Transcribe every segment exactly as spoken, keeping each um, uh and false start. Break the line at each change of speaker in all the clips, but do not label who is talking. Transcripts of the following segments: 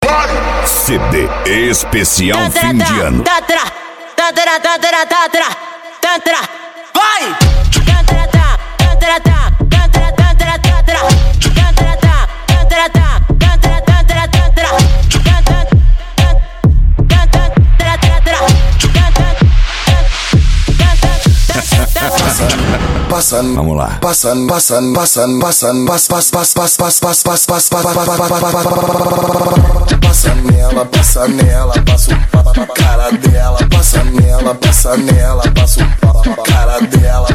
vai!
C D especial fim de ano.
Tantra, tantra, tantra, tantra, tantra, vai!
Passando, vamos lá. Passando, passando, passando, passando, pass, pass, pass, pass, pass, pass, pass, pass, passa nela, passa nela, passa o cara dela, passa nela, passa nela, passa o cara dela.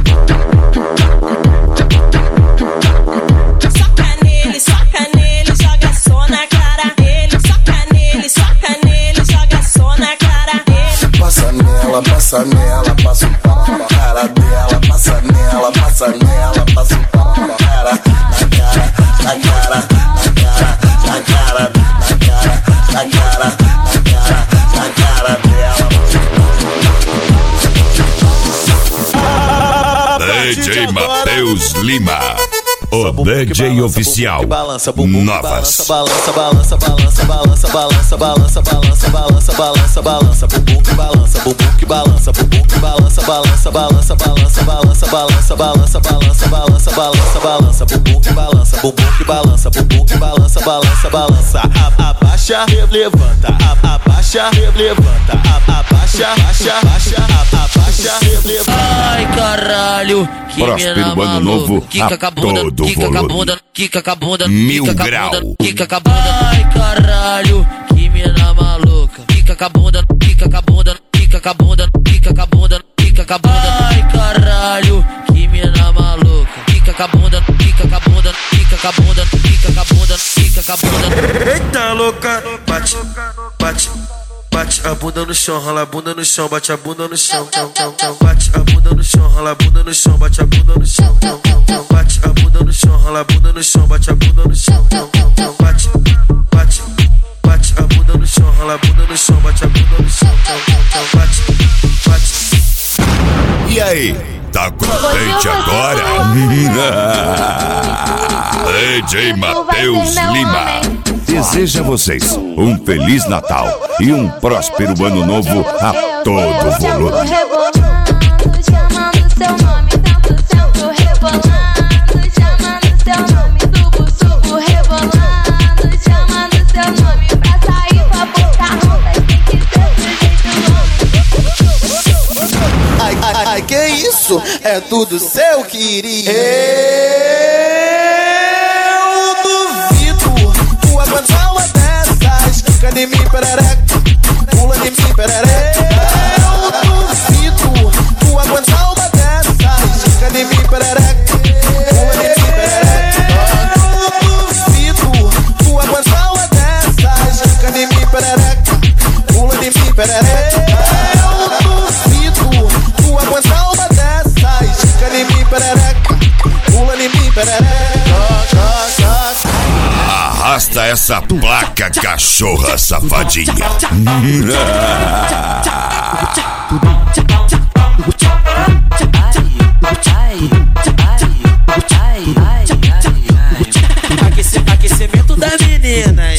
Soca nele, soca nele, joga só na cara dele. Soca nele, soca nele, joga só na cara dele.
Passa nela, passa nela, passa o cara dela, passa nela, passa nela, passa o cara na cara, na cara, na cara, na cara, na cara, na cara, na cara, na cara dela. D J Matheus Lima, o D J oficial. Novas.
Balança, balança, balança, balança, balança, balança, balança, balança, balança, balança, bumbum que balança, bumbum que balança, bumbum que balança, balança, balança, balança, balança, balança, balança, balança, balança, balança, balança, bumbum que balança, bumbum que balança, bumbum que balança, balança, balança. Abaixa, levanta, abaixa, levanta, abaixa, abaixa, abaixa, abaixa, levanta.
Ai, caralho, que
Próspero ano novo
Kika
a
cabunda,
todo
Kika
volume.
cabunda, Kika cabunda,
Mil
Kika
grau.
cabunda, Kika cabunda. Ai, caralho, que mina maluca. Kika cabunda, Kika cabunda, Kika cabunda, Kika cabunda, Kika cabunda. Ai, caralho, que mina maluca. Kika cabunda, Kika cabunda, Kika cabunda, Kika cabunda, Kika cabunda.
Eita louca, bate, bate, bate a bunda no chão, rola a bunda no chão, bate a bunda no chão, bate a bunda no chão, rola a bunda no chão, bate a bunda no chão, bate a bunda no chão, rola a bunda no chão, bate a bunda no chão, bate, bate, bate a bunda no chão, rola a bunda no chão, bate a bunda no chão, bate, bate.
E aí, tá contente agora? D J Matheus Lima deseja a vocês um Feliz Natal e um próspero Ano Novo a todo volume.
Chamando seu nome, tanto sento rebolando, chamando seu nome, subo, subo, rebolando, chamando seu nome pra sair pra botar rondas, tem que ser do jeito homem.
Ai, ai, ai, que isso? É tudo seu, querido. Eu duvido tu aguentar uma dessas. Fica de mim, perereca, pula de mim, perereca. Eu duvido tu aguentar uma dessas. Fica de mim, perereca, pula de mim, perereca. Eu duvido tu aguentar uma dessas. Fica de mim, perereca, pula de mim, perereca. Eu duvido tu aguentar uma dessas. Fica de mim, perereca, pula de mim, perereca.
Arrasta essa placa, cachorra safadinha.
Aquecimento das meninas.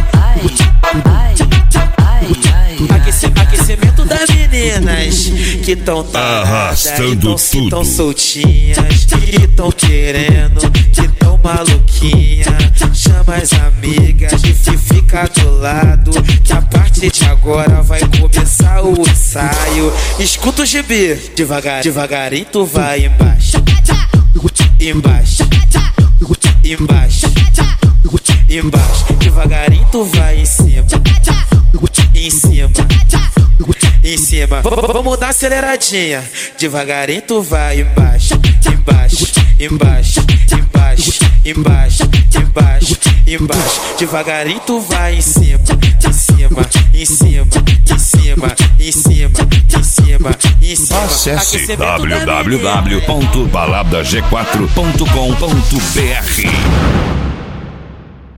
Aquecimento das meninas que tão
arrastando tudo,
tão soltinhas, que tão querendo, que tão maluquinha. Chama as amigas e fica do lado, que a partir de agora vai começar o ensaio. Escuta o G B, devagar, devagarinho tu vai embaixo, embaixo, embaixo, embaixo, devagarinho tu vai em cima, em cima, em cima. V- Vamos dar aceleradinha, devagarinho tu vai embaixo, embaixo, embaixo, embaixo, embaixo, embaixo, embaixo, devagarinho tu vai em cima, em cima, em cima, em cima, em cima, em cima, em cima.
Acesse w w w ponto balada g quatro ponto com ponto b r.